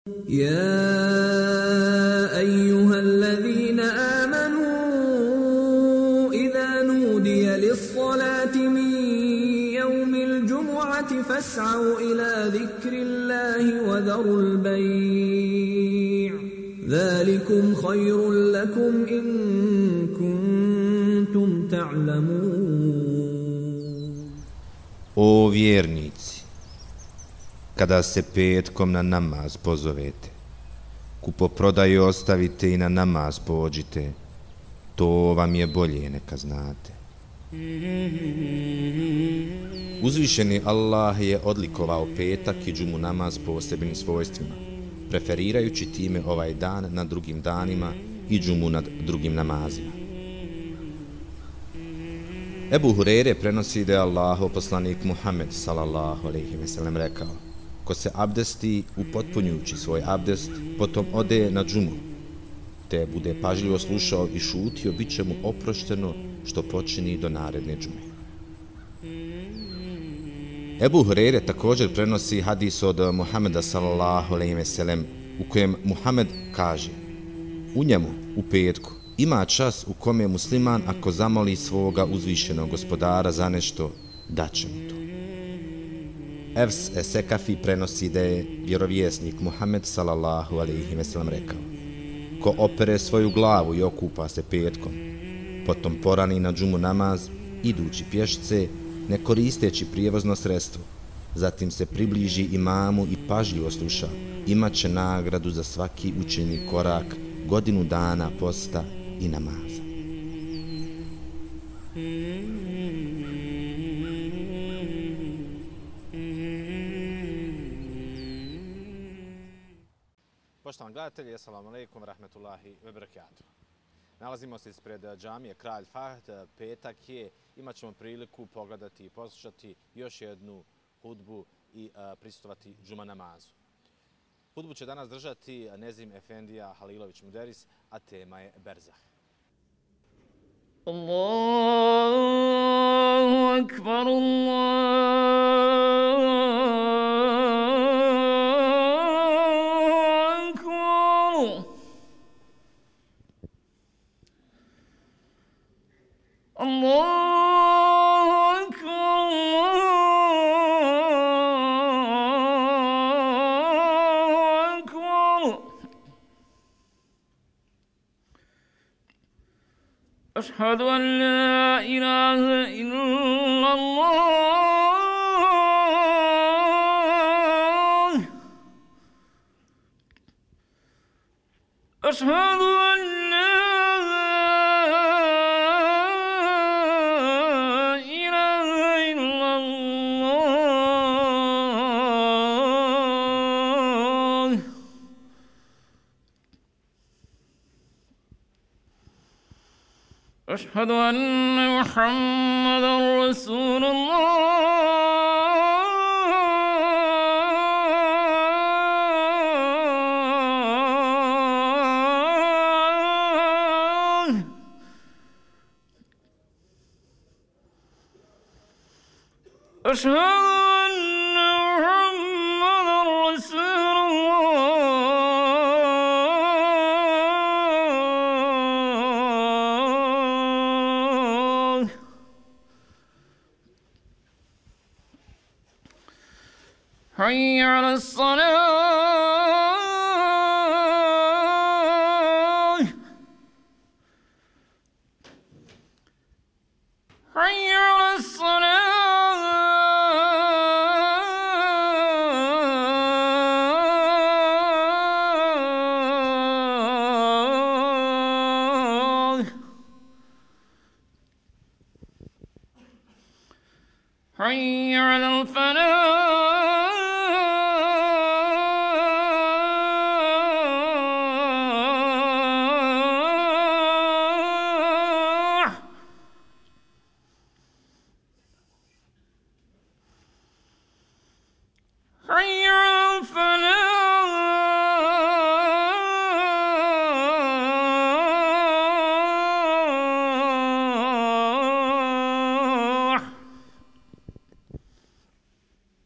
يا أيها الذين آمنوا إذا نودي للصلاة من يوم الجمعة فاسعوا إلى ذكر الله وذروا البيع ذلكم خير لكم إن كنتم تعلمون. O vjernici, kada se petkom na namaz pozovete, kupoprodaju ostavite i na namaz pođite, to vam je bolje neka znate. Uzvišeni Allah je odlikovao petak i džumu namaz posebnim svojstvima, preferirajući time ovaj dan nad drugim danima i džumu nad drugim namazima. Ebu Hureyre prenosi da je Allahov poslanik Muhammed sallallahu alejhi ve sellem rekao: ko se abdesti upotpunjujući svoj abdest, potom ode na džumu, te bude pažljivo slušao i šutio, bit će mu oprošteno što počini do naredne džume. Ebu Hureyre također prenosi hadis od Muhameda sallallahu alejhi ve sellem u kojem Muhammed kaže: u njemu, u petku, ima čas u kome musliman ako zamoli svoga uzvišenog gospodara za nešto, daće mu to. Efs Esekafi prenosi da je vjerovjesnik Muhammed sallallahu alejhi ve sellem rekao: ko opere svoju glavu i okupa se petkom, potom porani na džumu namaz, idući pješce, ne koristeći prijevozno sredstvo, zatim se približi imamu i pažljivo sluša, imat će nagradu za svaki učinjeni korak, godinu dana posta i namaza. Poštovani gledatelji, assalamu alaikum, rahmetullahi ve berekatuh. Nalazimo se ispred džamije Kralj Fahd, petak je, imat ćemo priliku pogledati i poslušati još jednu hudbu i prisustvovati džuma namazu. Hudbu će danas držati Nezim Efendija Halilović Muderis, a tema je Berzah. Allahu akbar, أشهد أن لا إله إلا الله أشهد أن لا إله إلا الله أشهد أن محمدًا رسول الله أشهد أن محمدًا رسول الله حي على الصلاة حي على الصلاة حي على الفلاح حي على الفلاح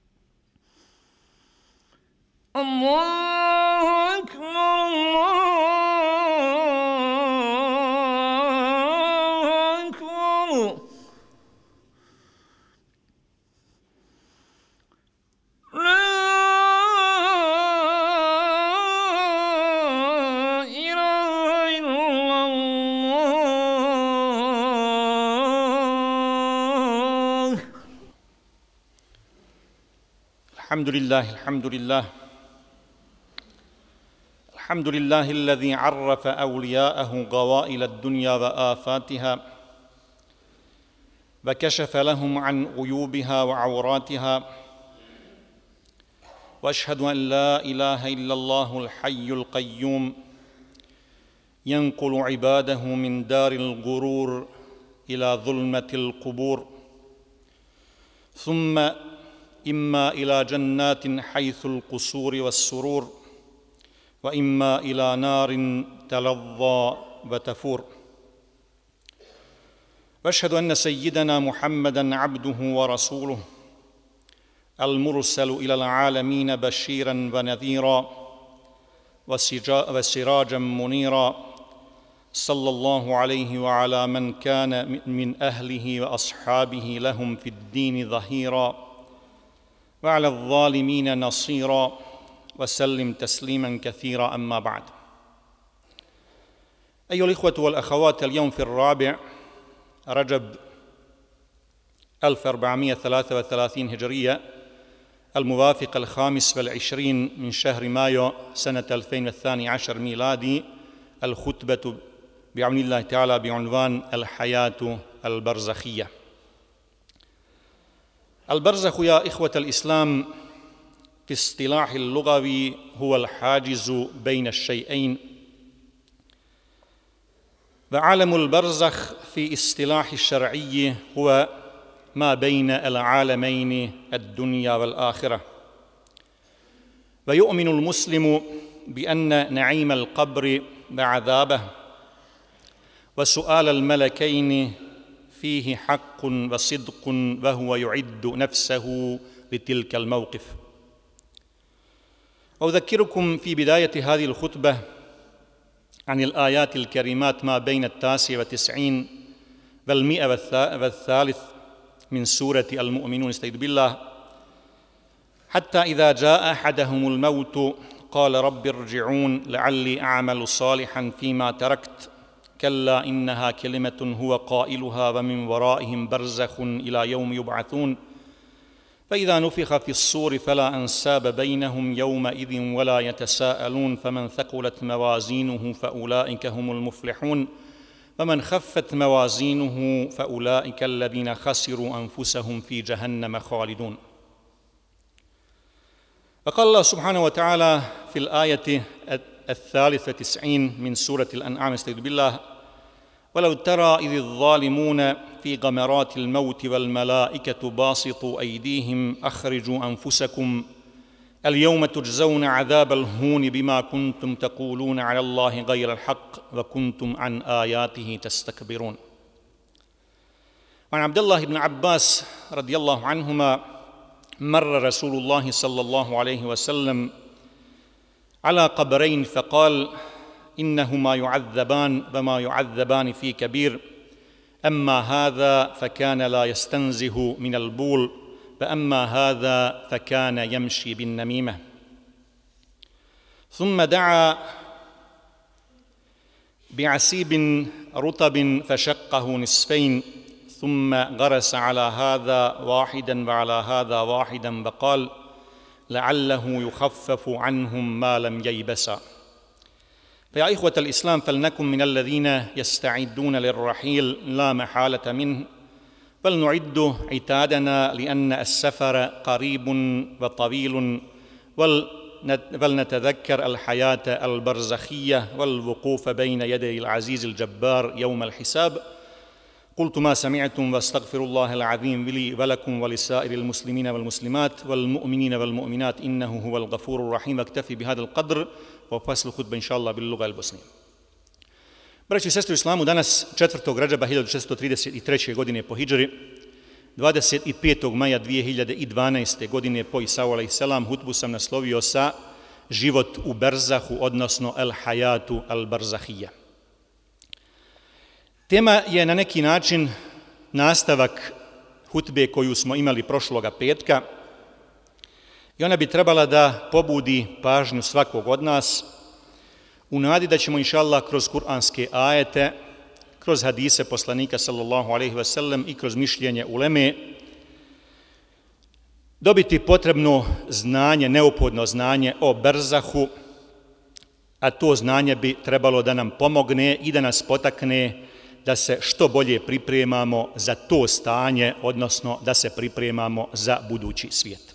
الحمد لله الحمد لله الذي عرف أولياءه غوائل الدنيا وآفاتها وكشف لهم عن غيوبها وعوراتها، وأشهد أن لا إله إلا الله الحي القيوم ينقل عباده من دار الغرور إلى ظلمة القبور، ثم إما إلى جنات حيث القصور والسرور، وإما إلى نار تلظى وتفور. وأشهد أن سيدنا محمدًا عبده ورسوله المرسل إلى العالمين بشيرًا ونذيرًا وسراجًا منيرًا، صلى الله عليه وعلى من كان من أهله وأصحابه لهم في الدين ظهيرًا، وعلى الظالمين نصيرًا، وسلم تسليمًا كثيرا. أما بعد، أيها الإخوة والأخوات، اليوم في 4 رجب 1433 هجرية، الموافق 25 من شهر مايو سنة 2012 ميلادي، الخطبة بعون الله تعالى بعنوان الحياة البرزخية. البرزخ يا إخوة الإسلام في اصطلاح اللغوي هو الحاجز بين الشيئين، وعالم البرزخ في اصطلاح الشرعي هو ما بين العالمين الدنيا والآخرة. ويؤمن المسلم بأن نعيم القبر وعذابه وسؤال الملكين فيه حق وصدق، وهو يعد نفسه لتلك الموقف. وأذكركم في بداية هذه الخطبة عن الآيات الكريمات ما بين 99 و103 من سورة المؤمنون، استعيذ بالله: حتى إذا جاء أحدهم الموت قال رب ارجعون لعلي أعمل صالحا فيما تركت كلا إنها كلمة هو قائلها ومن ورائهم برزخ إلى يوم يبعثون فإذا نفخ في الصور فلا أنساب بينهم يومئذ ولا يتساءلون فمن ثقلت موازينه فأولئك هم المفلحون ومن خفت موازينه فأولئك الذين خسروا أنفسهم في جهنم خالدون. وقال الله سبحانه وتعالى في الآية 93 من سورة الأنعام، استعيذ بالله: ولو ترى إذ الظالمون في غمرات الموت والملائكة باسطوا أيديهم أخرجوا أنفسكم اليوم تجزون عذاب الهون بما كنتم تقولون على الله غير الحق وكنتم عن آياته تستكبرون. وعن عبد الله بن عباس رضي الله عنهما مر رسول الله صلى الله عليه وسلم على قبرين فقال: إنهما يعذبان وما يعذبان في كبير، أما هذا فكان لا يستنزه من البول، وأما هذا فكان يمشي بالنميمة. ثم دعا بعسيب رطب فشقه نصفين، ثم غرس على هذا واحدا وعلى هذا واحدا، وقال: لعله يخفف عنهم ما لم ييبسا. فيا إخوة الإسلام، فلنكن من الذين يستعدون للرحيل لا محالة منه، بل نعد عتادنا لأن السفر قريب وطويل، ولنتذكر الحياة البرزخية والوقوف بين يدي العزيز الجبار يوم الحساب. قلت ما سمعتم واستغفر الله العظيم لي ولكم ولسائر المسلمين والمسلمات والمؤمنين والمؤمنات إنه هو الغفور الرحيم. اكتفي بهذا القدر وفصل الخطبة إن شاء الله باللغة البosnije. Braćo i sestre u islamu, danas 4. Redžaba 1433. godine po hidžri, 25. maja 2012. godine po Isau alejselam, hutbu sam naslovio sa život u berzahu, odnosno el hayatu al barzahija. Tema je na neki način nastavak hutbe koju smo imali prošloga petka i ona bi trebala da pobudi pažnju svakog od nas u nadi da ćemo inšallah kroz kuranske ajete, kroz hadise poslanika sallallahu alejhi ve sellem i kroz mišljenje uleme dobiti potrebno znanje, neophodno znanje o berzahu, a to znanje bi trebalo da nam pomogne i da nas potakne da se što bolje pripremamo za to stanje, odnosno da se pripremamo za budući svijet.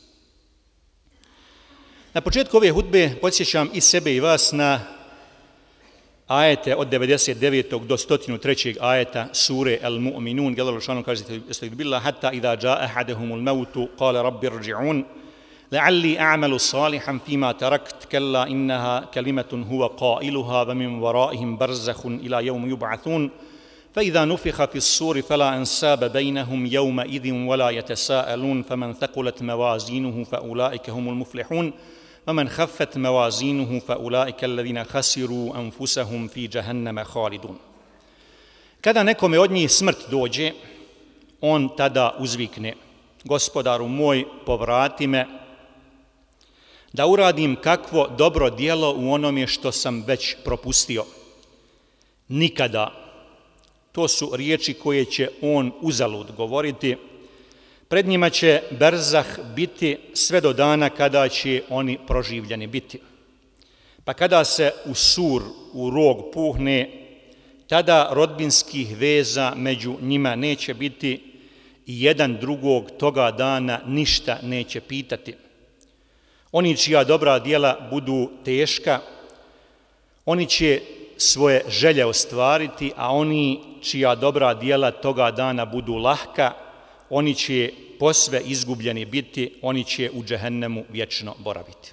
Na početku ove hudbe podsjećam i sebe i vas na ajete od 99. do 103. ajeta sure Al-Mu'minun, gdje Allah šanu kaže: "Estagfirullah hatta idha jaa ahaduhumul mautu qala rabbi irji'un la'alli a'malu salihan fima tarakt kalla innaha kalimatun huwa qailuha wa min wara'ihim barzakhun ila yawmi yub'athun فإذا نفخ في الصور فلا أنساب بينهم يومئذ ولا يتساءلون فمن ثقلت موازينه فأولئك هم المفلحون ومن خفت موازينه فأولئك الذين خسروا أنفسهم في جهنم خالدون." Kada nekome od njih smrt dođe, on tada uzvikne: "Gospodaru moj, povrati me da uradim kakvo dobro djelo u onome što sam već propustio." Nikada. To su riječi koje će on uzalud govoriti. Pred njima će berzah biti sve do dana kada će oni proživljeni biti. Pa kada se u sur, u rog puhne, tada rodbinskih veza među njima neće biti i jedan drugog toga dana ništa neće pitati. Oni čija dobra djela budu teška, oni će svoje želje ostvariti, a oni čija dobra djela toga dana budu lahka, oni će posve izgubljeni biti, oni će u džehennemu vječno boraviti.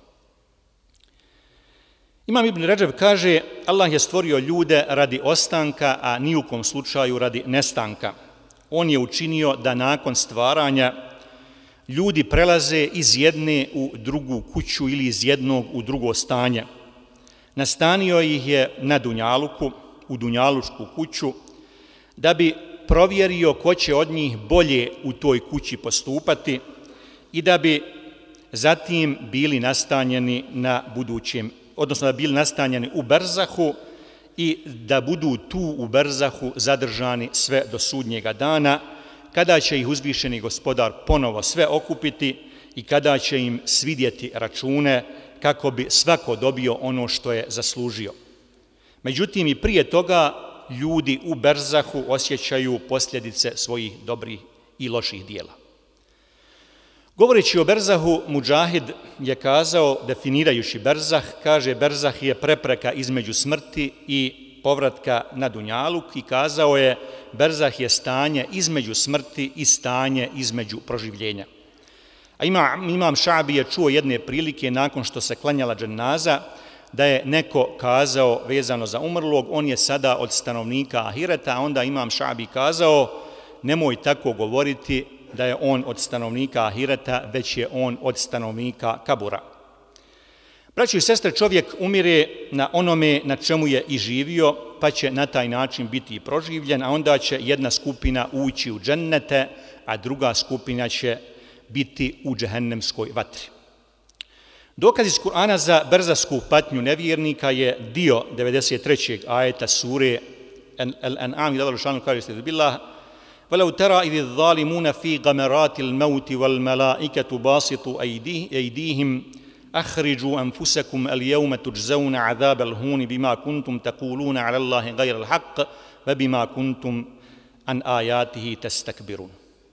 Imam Ibn Redžeb kaže: Allah je stvorio ljude radi ostanka, a ni u kom slučaju radi nestanka. On je učinio da nakon stvaranja ljudi prelaze iz jedne u drugu kuću ili iz jednog u drugo stanje. Nastanio ih je na Dunjaluku, u Dunjalučku kuću, da bi provjerio ko će od njih bolje u toj kući postupati i da bi zatim bili nastanjeni na budućem, odnosno da bili nastanjeni u berzahu i da budu tu u berzahu zadržani sve do sudnjega dana, kada će ih uzvišeni Gospodar ponovo sve okupiti i kada će im svidjeti račune kako bi svako dobio ono što je zaslužio. Međutim, i prije toga ljudi u berzahu osjećaju posljedice svojih dobrih i loših dijela. Govoreći o berzahu, Mudžahid je kazao, definirajući berzah, kaže: "Berzah je prepreka između smrti i povratka na Dunjaluk", i kazao je: "Berzah je stanje između smrti i stanje između proživljenja." A Imam Šabi je čuo jedne prilike nakon što se klanjala dženaza da je neko kazao vezano za umrlog: "On je sada od stanovnika ahireta", a onda Imam Šabi kazao: "Nemoj tako govoriti da je on od stanovnika ahireta, već je on od stanovnika kabura." Braćo i sestre, čovjek umire na onome na čemu je i živio, pa će na taj način biti i proživljen, a onda će jedna skupina ući u džennete, a druga skupina će biti u džehennemskoj vatri. Dokaz iz Kur'ana za berzahsku patnju nevjernika je dio 93. ajeta sure Al-An'am, gdje Allah šanu kaže: "Estagfirullah وَلَوْ تَرَى إِذِ الظَّالِمُونَ فِي غَمَرَاتِ الْمَوْتِ وَالْمَلَائِكَةُ بَاسِطُوا أَيْدِيهِمْ أَخْرِجُوا أَنفُسَكُمْ الْيَوْمَ تُجْزَوْنَ عَذَابَ الْهُونِ بِمَا كُنْتُمْ تَقُولُونَ عَلَى اللَّهِ غَيْرَ الْحَقِّ وَبِمَا كُنْتُمْ عَنْ آيَاتِهِ تَسْتَكْبِرُونَ."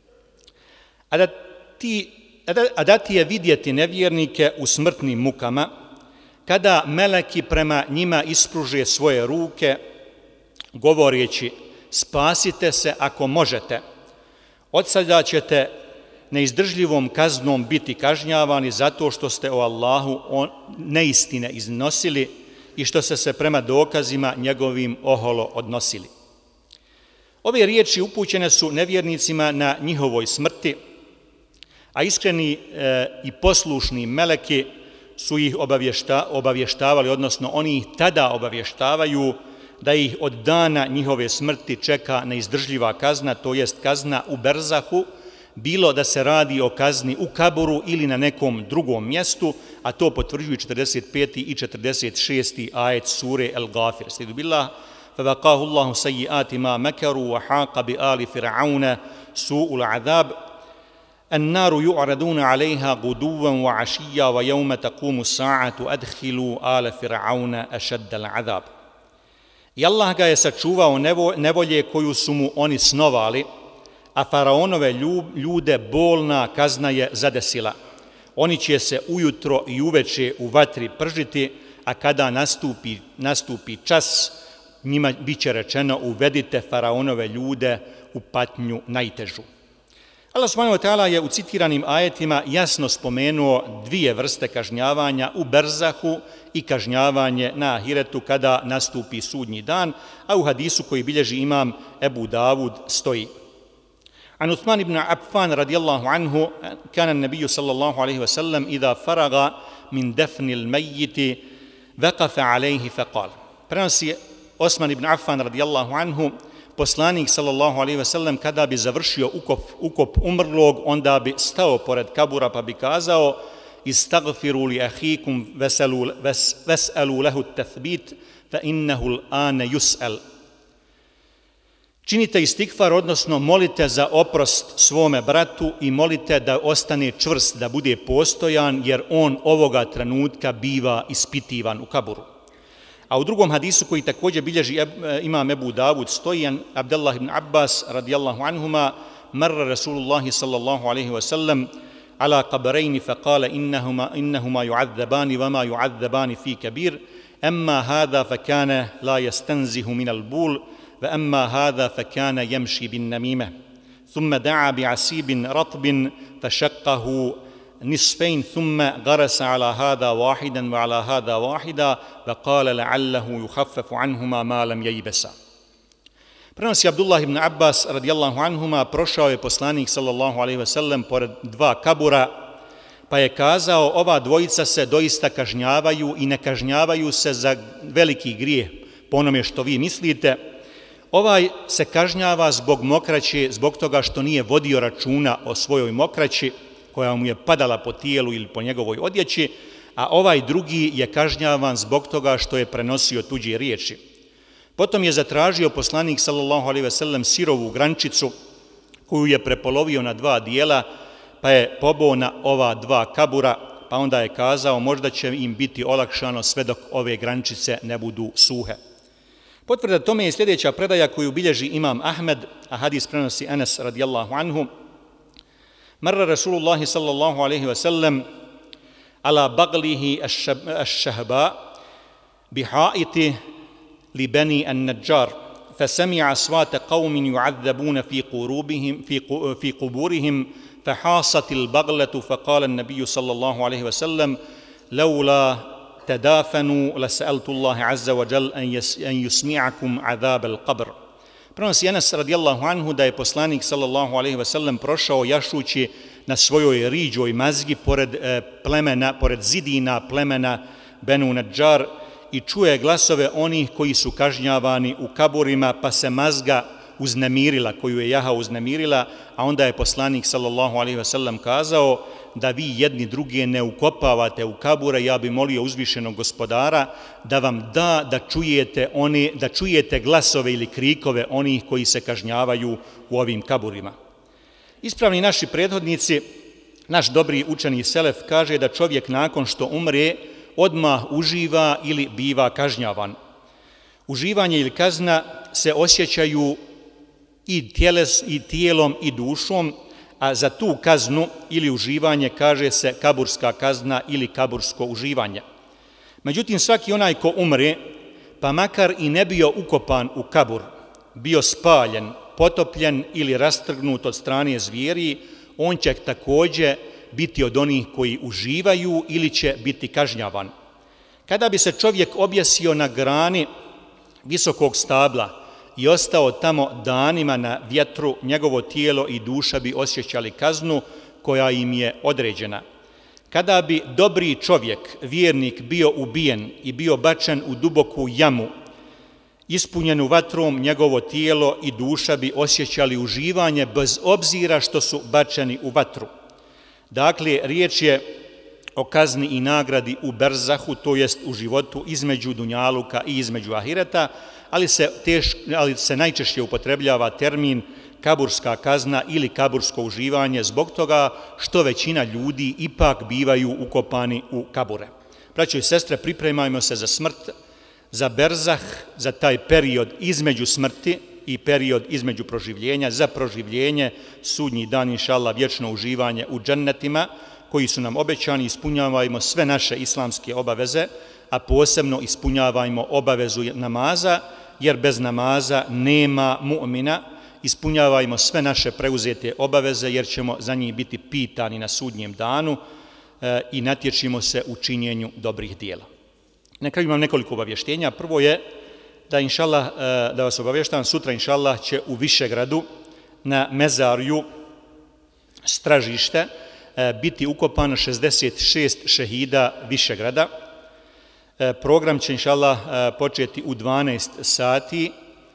A da ti je vidjeti nevjernike u smrtnim mukama, kada meleki prema njima ispruže svoje ruke, govoreći: "Spasite se ako možete, od sada ćete neizdržljivom kaznom biti kažnjavani zato što ste o Allahu neistine iznosili i što ste se prema dokazima njegovim oholo odnosili." Ove riječi upućene su nevjernicima na njihovoj smrti, a iskreni i poslušni meleki su ih obavještavali, odnosno oni ih tada obavještavaju da ih od dana njihove smrti čeka neizdržljiva kazna, to jest kazna u berzahu, bilo da se radi o kazni u kaburu ili na nekom drugom mjestu, a to potvrđuju 45. i 46. ajet sure Al-Ghafir. Estagfirullah, فَوَقَاهُ اللَّهُ سَيِّئَاتِ مَا مَكَرُوا وَحَاقَ بِآلِ فِرْعَوْنَ سُوءُ الْعَذَابِ النار يعرضون عليها غدوا وعشيا ويوم تقوم الساعة أدخلوا آل فرعون أشد العذاب. I Allah ga je sačuvao nevolje koju su mu oni snovali, a faraonove ljude bolna kazna je zadesila. Oni će se ujutro i uveče u vatri pržiti, a kada nastupi čas, njima biće rečeno uvedite faraonove ljude u patnju najtežu. Allah subhanahu wa ta'ala je u citiranim ajetima jasno spomenuo dvije vrste kažnjavanja u berzahu i kažnjavanje na ahiretu kada nastupi sudnji dan, a u hadisu koji bilježi imam Ebu Davud stoji. An Uthman ibn Affan radijallahu anhu, kana nabiju sallallahu alaihi wasallam, idha faraga min defnil mejiti, vekafe alaihi faqal. Prenosi Osman ibn Affan radijallahu anhu, poslanik sallallahu alejhi ve sellem kada bi završio ukop umrlog, onda bi stao pored kabura pa bi kazao: "Istagfiru li ahikum ves'alu lahu at-tathbit fa innahu al-ana yus'al." Činite istigfar, odnosno molite za oprost svome bratu i molite da ostane čvrst, da bude postojan, jer on ovoga trenutka biva ispitivan u kaburu. A u drugom hadisu koji također bilježi imam Ebu Davud stoji Abdullah ibn Abbas radijallahu anhuma, marra Rasulullahi sallallahu alaihi wa sallam ala qabrayni faqala innahuma yu'adzabani wa ma yu'adzabani fi kabir, amma hada fakana la yastanzihu min al-bul wa amma hada fakana yamshi bin namime. Thumma da'a bi'asibin ratbin fashaqqahu نصفين ثم غرس على هذا واحدا وعلى هذا واحدا وقال لعله يخفف عنهما ما لم ييبسا. Prenosi Abdullah ibn Abbas radijallahu anhuma, prošao je poslanik sallallahu alejhi ve sellem pored dva kabura, pa je kazao: ova dvojica se doista kažnjavaju i ne kažnjavaju se za veliki grijeh, po onome što vi mislite. Ovaj se kažnjava zbog mokraće, zbog toga što nije vodio računa o svojoj mokraći koja mu je padala po tijelu ili po njegovoj odjeći, a ovaj drugi je kažnjavan zbog toga što je prenosio tuđe riječi. Potom je zatražio poslanik sallallahu alejhi ve sellem sirovu grančicu koju je prepolovio na dva dijela, pa je poboo na ova dva kabura, pa onda je kazao: možda će im biti olakšano sve dok ove grančice ne budu suhe. Potvrda tome je sljedeća predaja koju bilježi imam Ahmed, a hadis prenosi Enes radijallahu anhu. Marra Rasulullahi sallallahu alaihi wa sallam ala baglihi ash-shahba bihaiti li bani an-Najjar fasami'a aswata qawmin yu'adzabuna fi quburihim fahasat al-baglatu faqala an-nabiy sallallahu alaihi wa sallam lawla tadafanu lasa'altu Allah azza wa jalla an yusmi'akum azab al-qabr. Prenosi Enes radijallahu anhu da je poslanik sallallahu alejhi ve sellem prošao jašući na svojoj riđoj mazgi pored zidina plemena Benu Nadžar i čuje glasove onih koji su kažnjavani u kaburima, pa se mazga uznemirila, koju je jaha uznemirila, a onda je poslanik sallallahu alejhi ve sellem kazao: da vi jedni druge ne ukopavate u kabure, ja bi molio uzvišenog gospodara da vam da čujete glasove ili krikove onih koji se kažnjavaju u ovim kaburima. Ispravni naši prethodnici, naš dobri učeni selef kaže da čovjek nakon što umre odmah uživa ili biva kažnjavan. Uživanje ili kazna se osjećaju i tijelom i dušom, a za tu kaznu ili uživanje kaže se kaburska kazna ili kabursko uživanje. Međutim, svaki onaj ko umre, pa makar i ne bio ukopan u kabur, bio spaljen, potopljen ili rastrgnut od strane zvijeri, on će također biti od onih koji uživaju ili će biti kažnjavan. Kada bi se čovjek objesio na grani visokog stabla i ostao tamo danima na vjetru, njegovo tijelo i duša bi osjećali kaznu koja im je određena. Kada bi dobri čovjek, vjernik, bio ubijen i bio bačen u duboku jamu, ispunjenu vatrom, njegovo tijelo i duša bi osjećali uživanje bez obzira što su bačeni u vatru. Dakle, riječ je o kazni i nagradi u berzahu, to jest u životu između dunjaluka i između ahireta, ali se najčešće upotrebljava termin kaburska kazna ili kabursko uživanje zbog toga što većina ljudi ipak bivaju ukopani u kabure. Braćo i sestre, pripremajmo se za smrt, za berzah, za taj period između smrti i period između proživljenja, za proživljenje, sudnji dan, inšallah, vječno uživanje u džennetima koji su nam obećani. Ispunjavajmo sve naše islamske obaveze, a posebno ispunjavajmo obavezu namaza, jer bez namaza nema mu'mina. Ispunjavajmo sve naše preuzete obaveze, jer ćemo za njih biti pitani na sudnjem danu i natječimo se u činjenju dobrih dijela. Na kraju imam nekoliko obavještenja. Prvo je da, inšallah, da vas obavještavam, sutra, inšallah, će u Višegradu na mezarju Stražište biti ukopano 66 šehida Višegrada. Program će, inšallah, početi u 12 sati.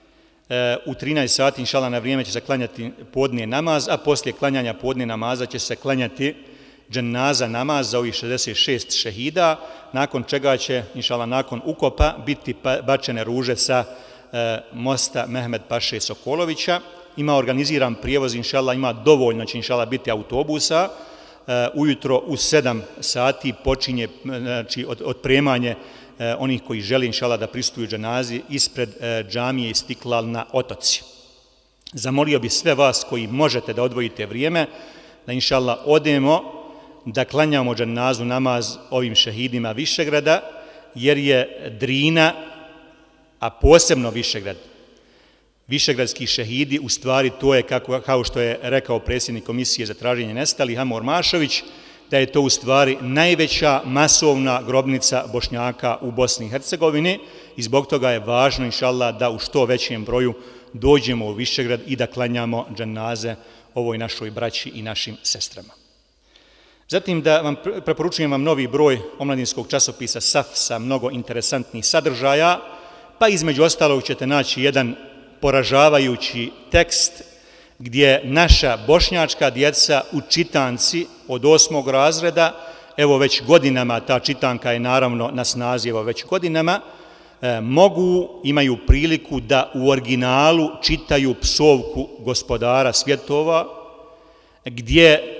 U 13 sati, inšallah, na vrijeme će se klanjati podne namaz, a poslije klanjanja podne namaza će se klanjati dženaza namaz za ovih 66 šehida, nakon čega će, inšallah, nakon ukopa biti bačene ruže sa mosta Mehmed Paše Sokolovića. Ima organiziran prijevoz, inšallah, ima dovoljno će, inšallah, biti autobusa. Ujutro u 7 sati počinje, znači, otpremanje onih koji žele, inšallah, da pristupuju dženazi ispred džamije Istiklal na Otoci. Zamolio bi sve vas koji možete da odvojite vrijeme, da, inšallah, odemo da klanjamo dženazu namaz ovim šehidima Višegrada, jer je Drina, a posebno Višegrad, višegradski šehidi, u stvari to je, kao što je rekao predsjednik Komisije za traženje nestalih Amor Mašović, da je to u stvari najveća masovna grobnica Bošnjaka u Bosni i Hercegovini i zbog toga je važno, inšallah, da u što većem broju dođemo u Višegrad i da klanjamo dženaze ovoj našoj braći i našim sestrama. Zatim da vam preporučujem vam novi broj omladinskog časopisa SAF sa mnogo interesantnih sadržaja, pa između ostalog ćete naći jedan poražavajući tekst gdje naša bošnjačka djeca u čitanci od 8. razreda, evo već godinama, ta čitanka je naravno na snazi, evo već godinama, imaju priliku da u originalu čitaju psovku Gospodara svjetova, gdje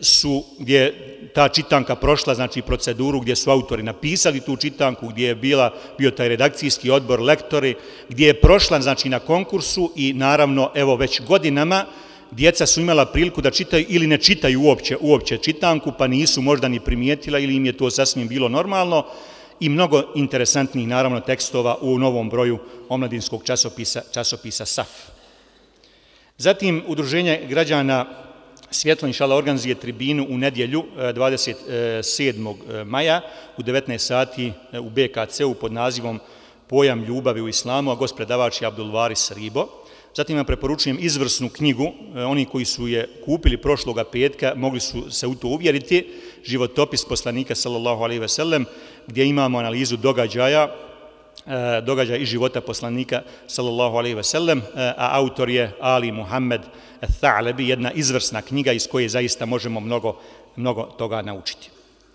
ta čitanka prošla, znači, proceduru gdje su autori napisali tu čitanku, gdje je bio taj redakcijski odbor, lektori, gdje je prošla, znači, na konkursu i naravno, evo već godinama djeca su imala priliku da čitaju ili ne čitaju uopće čitanku, pa nisu možda ni primijetila ili im je to sasvim bilo normalno, i mnogo interesantnih, naravno, tekstova u novom broju omladinskog časopisa SAF. Zatim, Udruženje građana Svjetlo, inšallah, organizuje tribinu u nedjelju 27. maja u 19 sati u BKC-u pod nazivom Pojam ljubavi u islamu, a gost predavač je Abdulvaris Ribo. Zatim vam preporučujem izvrsnu knjigu, oni koji su je kupili prošloga petka mogli su se u to uvjeriti, Životopis poslanika sallallahu alejhi ve sellem, gdje imamo analizu događaja i života poslanika sallallahu alejhi ve sellem, a autor je Ali Muhammed Tha'lebi, jedna izvrsna knjiga iz koje zaista možemo mnogo toga naučiti.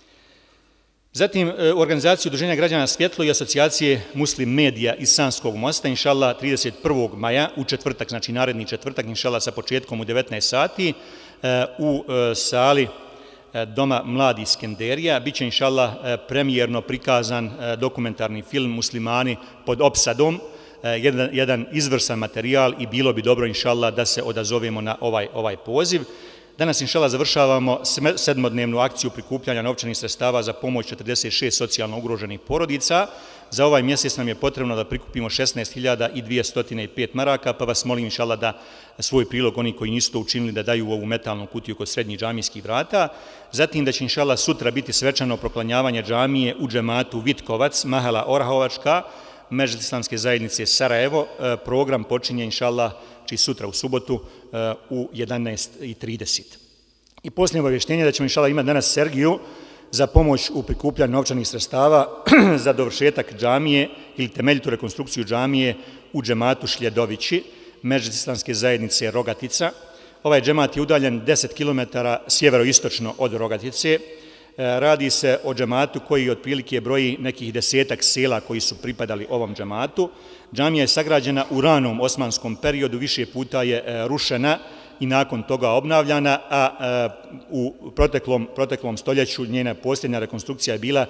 Zatim, organizaciju Udruženja građana Svjetlo i asocijacije Muslim Medija iz Sanskog mosta, inšallah, 31. maja, u četvrtak, znači naredni četvrtak, inšallah, sa početkom u 19 sati, u sali Doma mladi Iskenderija, bit će, inšallah, premijerno prikazan dokumentarni film Muslimani pod opsadom, jedan izvrsan materijal i bilo bi dobro, inšallah, da se odazovemo na ovaj poziv. Danas, inšallah, završavamo 7-dnevnu akciju prikupljanja novčanih sredstava za pomoć 46 socijalno ugroženih porodica. Za ovaj mjesec nam je potrebno da prikupimo 16.205 maraka, pa vas molim, inšallah, da svoj prilog, oni koji nisu to učinili, da daju u ovu metalnu kutiju kod srednjih džamijskih vrata. Zatim da će, inšallah, sutra biti svečano proklanjavanje džamije u džematu Vitkovac, Mahala Orahovačka, Medžlis islamske zajednice Sarajevo. Program počinje, inšallah, sutra u subotu u 11:30. I posljednje obavještenje da ćemo, inšallah, imati danas Sergiju za pomoć u prikupljanju novčanih sredstava za dovršetak džamije ili temeljitu rekonstrukciju džamije u džematu Šljedovići, Medžlis islamske zajednice Rogatica. Ovaj džemat je udaljen 10 km sjeveroistočno od Rogatice. Radi se o džamatu koji otprilike broji nekih 10-ak sela koji su pripadali ovom džamatu. Džamija je sagrađena u ranom osmanskom periodu, više puta je rušena i nakon toga obnavljana, a u proteklom stoljeću njena posljednja rekonstrukcija je bila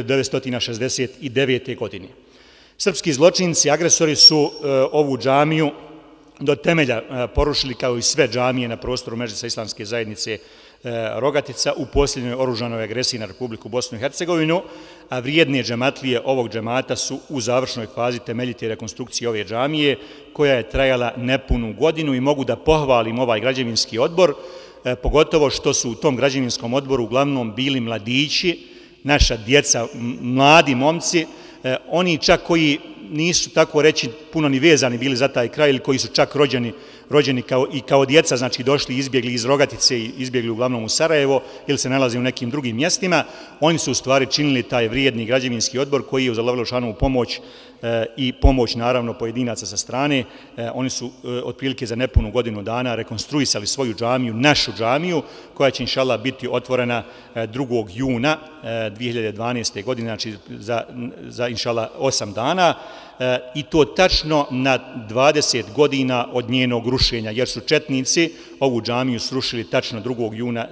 1969. godine. Srpski zločinci, agresori su ovu džamiju do temelja porušili kao i sve džamije na prostoru Medžlisa Islamske zajednice Rogatica u posljednjoj oružanoj agresiji na Republiku Bosnu i Hercegovinu, a vrijedne džematlije ovog džemata su u završnoj fazi temeljite rekonstrukcije ove džamije, koja je trajala nepunu godinu i mogu da pohvalim ovaj građevinski odbor, pogotovo što su u tom građevinskom odboru uglavnom bili mladići, naša djeca, mladi momci, oni čak koji nisu tako reći puno ni vezani bili za taj kraj ili koji su čak rođeni kao djeca, znači došli, izbjegli iz Rogatice i izbjegli uglavnom u Sarajevo ili se nalazi u nekim drugim mjestima, oni su u stvari činili taj vrijedni građevinski odbor koji je uz Allahovu dželešanovu pomoć i pomoć naravno pojedinaca sa strane, oni su otprilike za nepunu godinu dana rekonstruisali svoju džamiju, našu džamiju, koja će inšallah biti otvorena 2. juna 2012. godine, znači za inšallah 8 dana, i to tačno na 20 godina od njenog rušenja, jer su četnici ovu džamiju srušili tačno 2. juna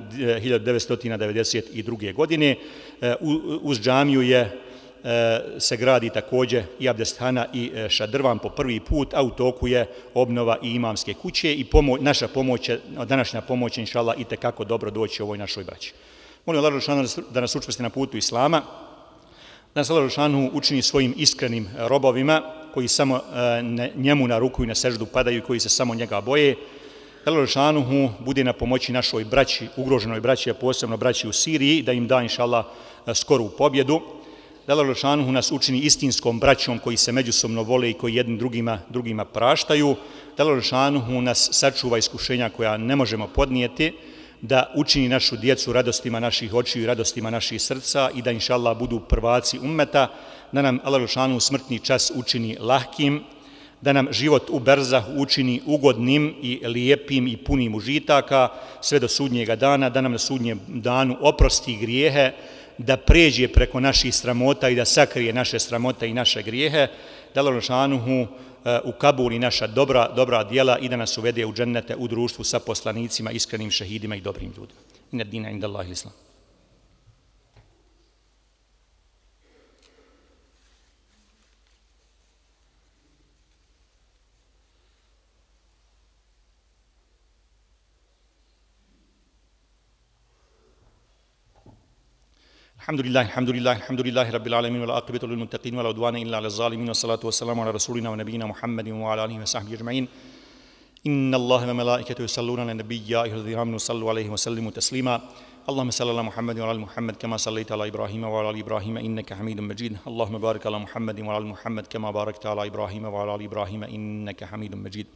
1992. godine. Uz džamiju se gradi također i abdesthana i šadrvan po prvi put, a u toku je obnova i imamske kuće i naša pomoć, današnja pomoć, inšallah, i tekako dobro doći ovoj našoj braći. Molim Allaha dželešanovu da nas učvrsti na putu Islama, da nas Allaha dželešanovu učini svojim iskrenim robovima koji samo njemu na ruku i na seždu padaju i koji se samo njega boje. Da Allaha dželešanovu bude na pomoći našoj braći, ugroženoj braći, a posebno braći u Siriji, da im da inšallah skoru pobjedu. Da Allaha dželešanovu nas učini istinskom braćom koji se međusobno vole i koji jedni drugima praštaju. Da Allaha dželešanovu nas sačuva iskušenja koja ne možemo podnijeti, da učini našu djecu radostima naših očiju i radostima naših srca i da inšallah budu prvaci ummeta, da nam Allaha dželešanovu smrtni čas učini lahkim, da nam život u berzahu učini ugodnim i lijepim i punim užitaka sve do sudnjega dana, da nam na sudnjem danu oprosti grijehe, da pređe preko naših sramota i da sakrije naše sramote i naše grijehe, da Allaha dželešanovu ukabuli naša dobra djela i da nas uvede u džennete u društvu sa poslanicima, iskrenim šehidima i dobrim ljudima. Inna dina inda Allahi l-Islam. Alhamdulillahi rabbil alamin wal aqibatu lil muttaqin wala udwana illa ala zalimin wassalatu wassalamu ala rasulina wa nabiyina Muhammadin wa ala alihi wa sahbihi ajma'in. Inna Allaha wa malaikatahu yusalluna ala nabiyyi ya ayyuhalladhina amanu sallu alayhi wa sallimu taslima. Allahumma salli ala Muhammadin wa ala Muhammad kama sallaita ala Ibrahim wa ala ali Ibrahim innaka Hamidum Majid. Allahumma barik ala Muhammadin wa ala Muhammad kama barakta ala Ibrahim wa ala ali Ibrahim innaka Hamidum Majid.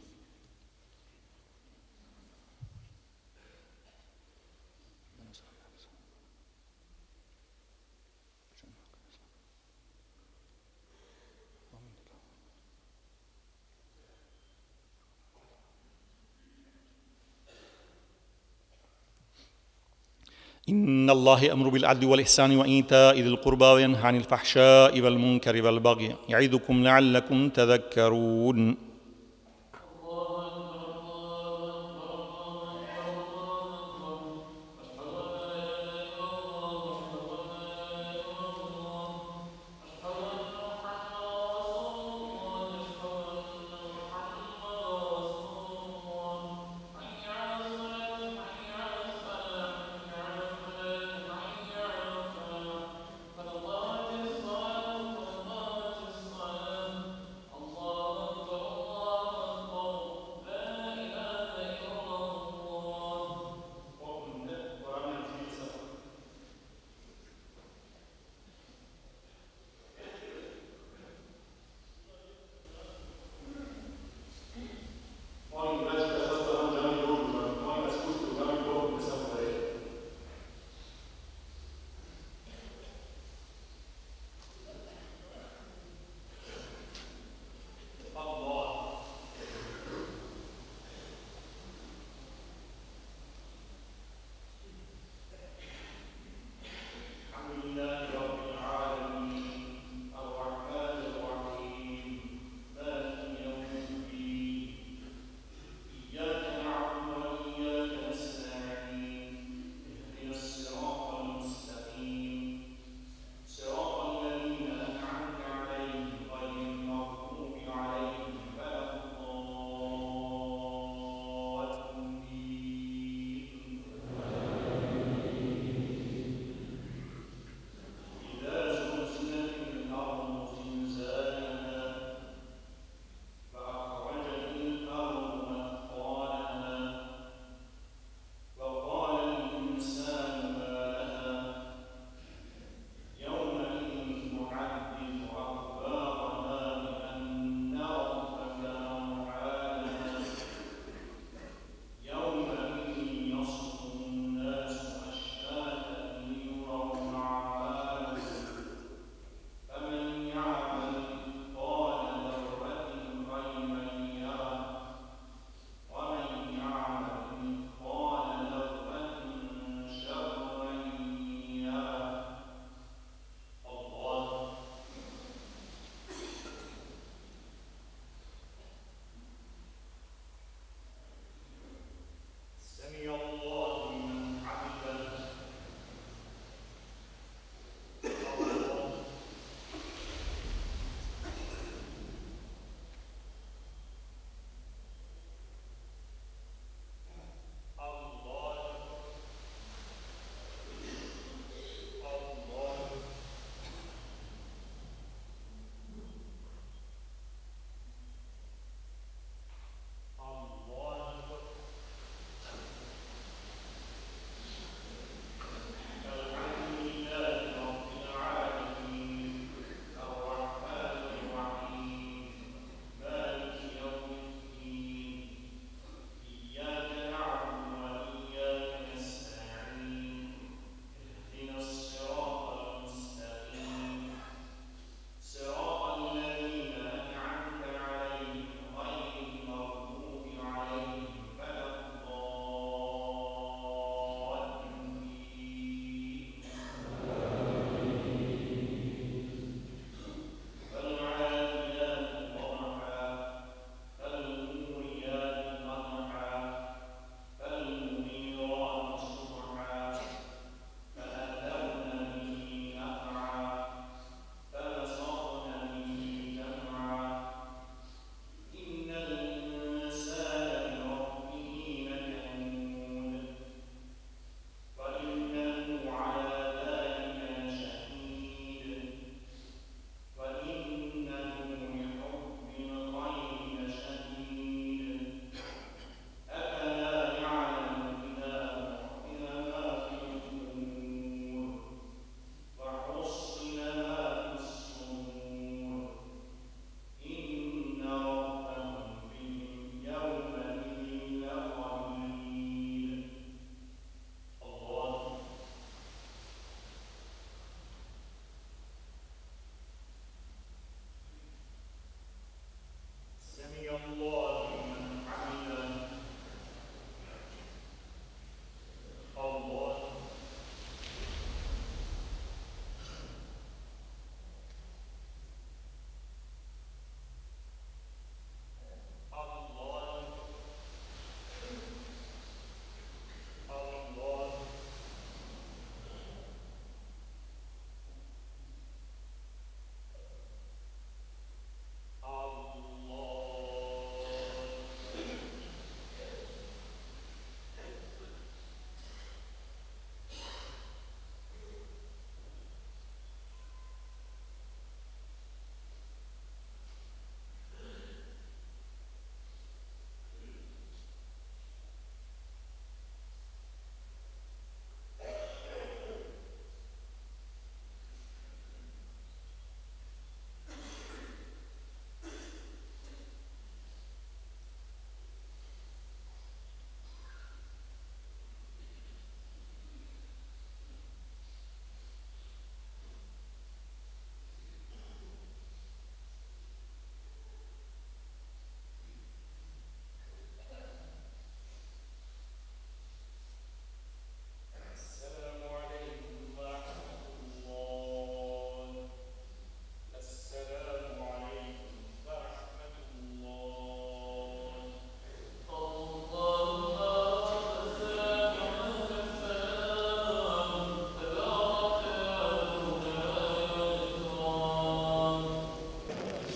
إن الله يأمر بالعدل والإحسان وإيتاء ذي القربى وينهى عن الفحشاء والمنكر والبغي يعظكم لعلكم تذكرون.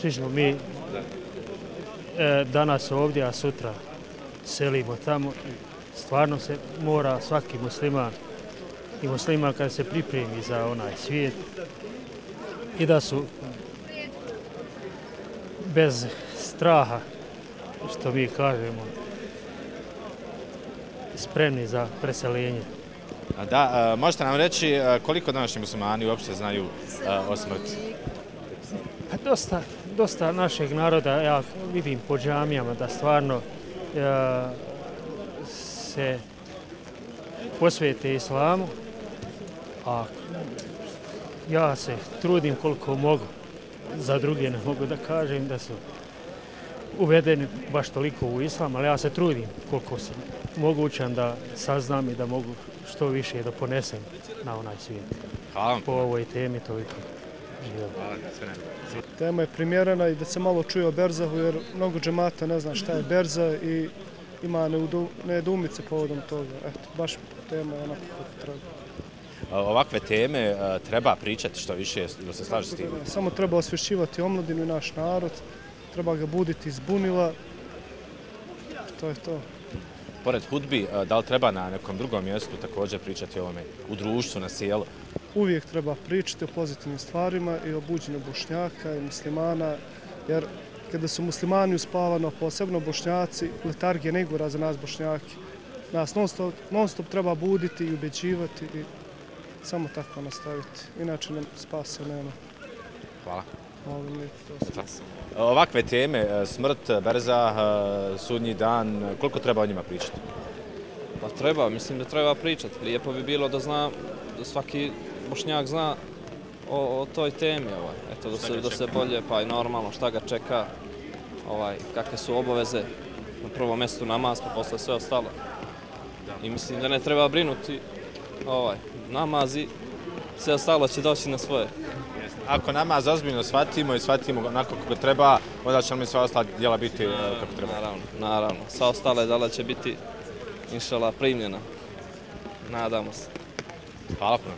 svi smo mi danas ovdje, a sutra selimo tamo. Stvarno se mora svaki musliman i musliman kad se pripremi za onaj svijet i da su bez straha, što mi kažemo, spremni za preseljenje. Da, možete nam reći koliko današnji muslimani uopšte znaju o smrti? Dosta našeg naroda, ja vidim po džamijama da stvarno se posvete islamu, a ja se trudim koliko mogu. Za druge ne mogu da kažem da su uvedeni baš toliko u islam, ali ja se trudim koliko sam mogućan da saznam i da mogu što više da ponesem na onaj svijet. Hvala. Po ovoj temi toliko. Tema je primjerena i da se malo čuje o berzahu, jer mnogo džemata ne zna šta je berza i ima nedoumice povodom toga. Eto, baš tema je onako kako treba. Ovakve teme treba pričati što više, ili se slaže s tim? Samo treba osvješćivati omladinu i naš narod, treba ga buditi iz bunila. To je to. Pored hudbi, da li treba na nekom drugom mjestu također pričati o ovome, u društvu, na sjelu? Uvijek treba pričati o pozitivnim stvarima i o buđenju Bošnjaka i muslimana, jer kada su muslimani uspavano, posebno Bošnjaci, letargija ne gura za nas Bošnjaki. Nas non stop treba buditi i ubeđivati i samo tako nastaviti. Inače nam spasa nema. Hvala. Hvala. Ovakve teme, smrt, berza, sudnji dan, koliko treba o njima pričati? Pa treba, mislim da treba pričati. Lijepo bi bilo da zna, da svaki Bošnjak zna o toj temi. Eto, da se bolje, pa i normalno šta ga čeka, kakve su obaveze. Na prvom mjestu namaz, pa posle sve ostalo. I mislim da ne treba brinuti namaz i sve ostalo će doći na svoje. Ako namaz ozbiljno shvatimo i shvatimo onako kako treba, onda će nam i sva ostala djela biti kako treba. Naravno. Sva ostale djela će biti, inšala, primljena. Nadamo se. Hvala puno.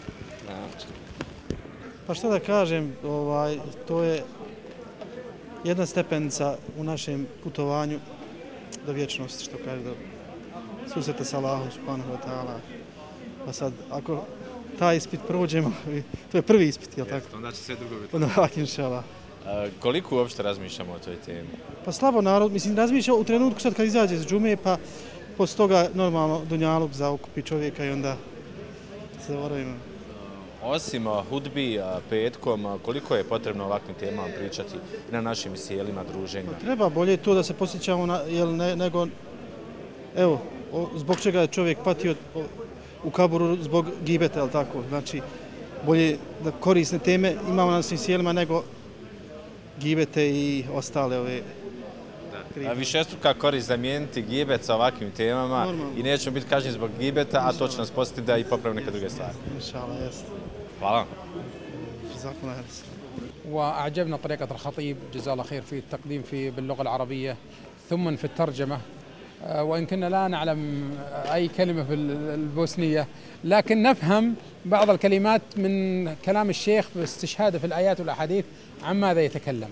Pa što da kažem, to je jedna stepenica u našem putovanju do vječnosti, što kaže, do susreta sa Allahom subhanahu wa ta'ala. Pa sad, ako taj ispit prođemo, to je prvi ispit, jel tako? Onda će sve drugo biti. Onda ovak, inšala. Koliko uopšte razmišljamo o toj temi? Pa slabo narod, mislim, razmišlja u trenutku sad kad izađe iz džume, pa posle toga normalno dunjaluk zaokupi čovjeka i onda se zaboravimo. Osim hudbi petkom, koliko je potrebno ovakvim temama pričati na našim sjelima, druženjima? Treba bolje to da se posjećamo, nego, evo, zbog čega je čovjek patio u kaburu zbog gibeta, jel tako? Znači, bolje da korisne teme imamo na svim sjelima nego gibete i ostale ove krive. Višestruka korist zamijeniti gibet sa ovakvim temama. Normalno. I nećemo biti kažnjeni zbog gibeta, a to će nas postaviti da i popravi neke druge stvari. Inšala, jeste. Hvala. جزاكم الله خير. وأعجبنا طريقة الخطيب جزاه الله خير في التقديم باللغة العربية ثم في الترجمة وإن كنا لا نعلم أي كلمة في البوسنية لكن نفهم بعض الكلمات من كلام الشيخ باستشهاده في الآيات والأحاديث عن ماذا يتكلم.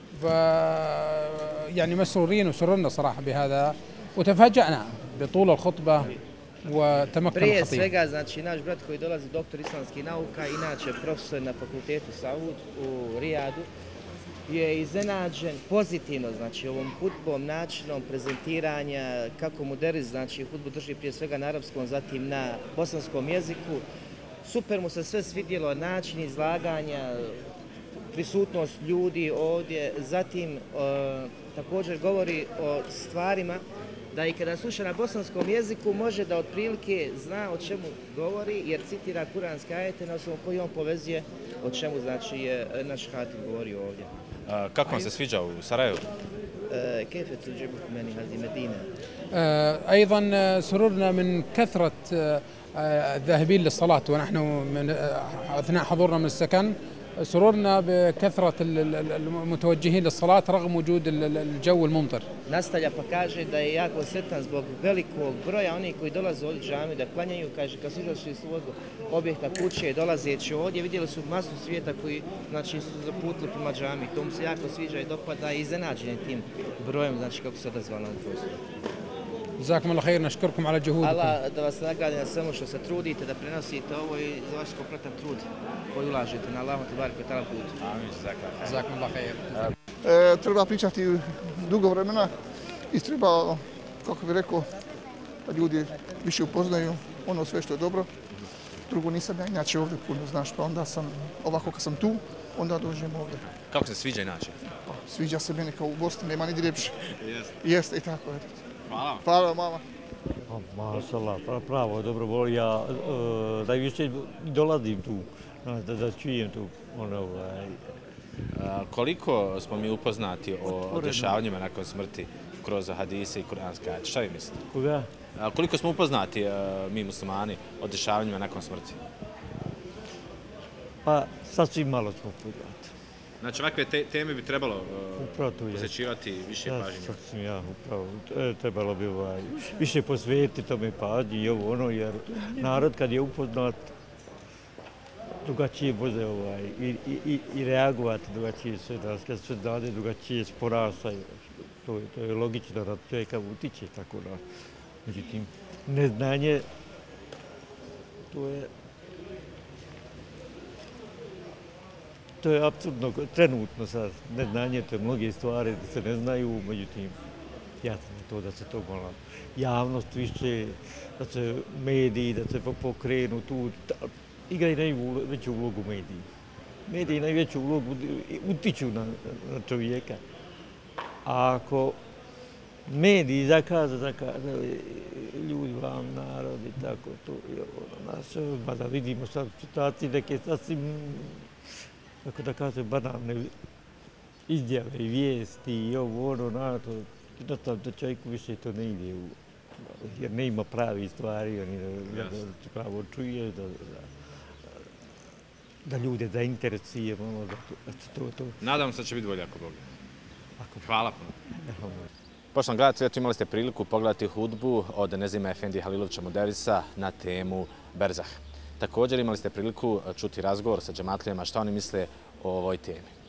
يعني مسرورين وسررنا صراحة بهذا وتفاجأنا بطول الخطبة وتمكن الخطيب. Prije svega, znači, naš brat koji dolazi doktor islamskih nauka, inače profesor na fakultetu Saud u Rijadu, je iznenađen pozitivno, znači, ovom hudbom, načinom prezentiranja, kako muderis, znači, hudbu drži prije svega na arapskom, zatim na bosanskom jeziku. Super mu se sve svidjelo, način izlaganja, prisutnost ljudi ovdje, zatim također govori o stvarima da i kada sluša na bosanskom jeziku može da otprilike zna o čemu govori jer citira kuranske ajete na osnovu koji on povezuje o čemu znači je naš hatib govori ovdje. Kako vam se sviđa u Sarajevu? كيف تعجبك من هذه المدينة؟ أيضا سررنا من كثرة الذاهبين للصلاة ونحن من أثناء حضورنا من السكن سرورنا بكثرة المتوجهين للصلاة رغم وجود الجو الممطر. Nastavlja pa kaže da je jako sretan zbog velikog broja onih koji dolaze ovdje džamiju da klanjaju. Kaže kad su izašli iz svog objekta kuće dolazeći ovdje vidjeli su masu svijeta koji znači su zaputili prema džamiji. To mu se jako sviđa i dopada i iznenađen tim brojem znači kako se odazvalo na prostoru. جزاكم الله خير نشكركم على جهودكم. Allah da vas nagradi na svemu što se trudite da prenosite ovo i za vaš kompletan trud koji ulažete na Allahu te bareke ve taala putu. Amin, جزاكم الله خير. Treba pričati dugo vremena i treba, kako bih rekao, da ljudi više upoznaju ono sve što je dobro. Drugo nisam ja inače ovdje puno, znaš, pa onda sam, ovako kad sam tu, onda dođem ovdje. Kako se sviđa inače? Pa, sviđa se meni kao u Bosni, nema ni ljepše. Jeste i tako. Hvala. Hvala, mama. Mašallah, pravo, dobro voli. Ja najviše dolazim tu, da čujem tu. Koliko smo mi upoznati o dešavanjima nakon smrti kroz hadise i kuranske ajete? Šta vi mislite? Koga? Koliko smo upoznati mi muslimani o dešavanjima nakon smrti? Pa sasvim malo smo upoznati. Znači ovakve teme bi trebalo posvećivati više pažnje. Ja, upravo. Trebalo bi više posvetiti tome pažnji i ovo ono, jer narod kad je upoznat drugačije može i reagovati drugačije sve, kad sve znade drugačije sporasa. To je logično da čovjeka utiče, tako da. Međutim, neznanje, to je apsurdno, trenutno sad, neznanje, to je mnoge stvari da se ne znaju, međutim, jasno je to da se to malo javnost više, da se mediji, da se pokrenu tu, igraju najveću ulogu mediji. Mediji najveću ulogu utiču na čovjeka. A ako mediji zakazali ljudi, vam, narod i tako to, da vidimo sad situacije neke sasvim, kako da kažem, banalne izjave i vijesti i ovo, ono, na to, jednostavno da čovjeku više to ne ide, jer ne ima pravi stvari, da pravo čuje, da ljude zainteresuje, da se to... Nadam se da će biti bolje ako Bog. Hvala puno. Poštovani gledatelji, imali ste priliku pogledati hudbu od Nezima Efendi Halilovića Muderisa na temu Berzah. Također imali ste priliku čuti razgovor sa džematlijama šta oni misle o ovoj temi.